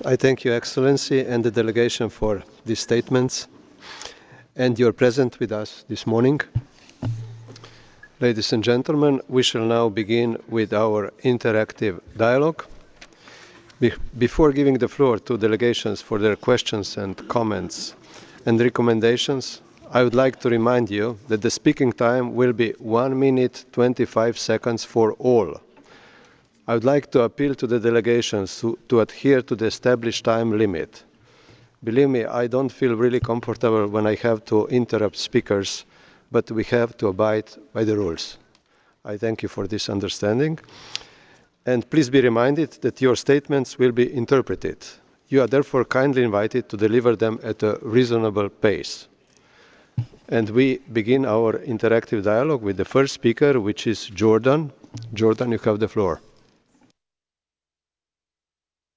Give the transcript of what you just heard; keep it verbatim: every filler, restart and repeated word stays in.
I thank Your Excellency and the delegation for these statements and your presence with us this morning. Ladies and gentlemen, we shall now begin with our interactive dialogue. Be before giving the floor to delegations for their questions and comments and recommendations, I would like to remind you that the speaking time will be one minute twenty-five seconds for all. I would like to appeal to the delegations to, to adhere to the established time limit. Believe me, I don't feel really comfortable when I have to interrupt speakers, but we have to abide by the rules. I thank you for this understanding. And please be reminded that your statements will be interpreted. You are therefore kindly invited to deliver them at a reasonable pace. And we begin our interactive dialogue with the first speaker, which is Jordan. Jordan, you have the floor.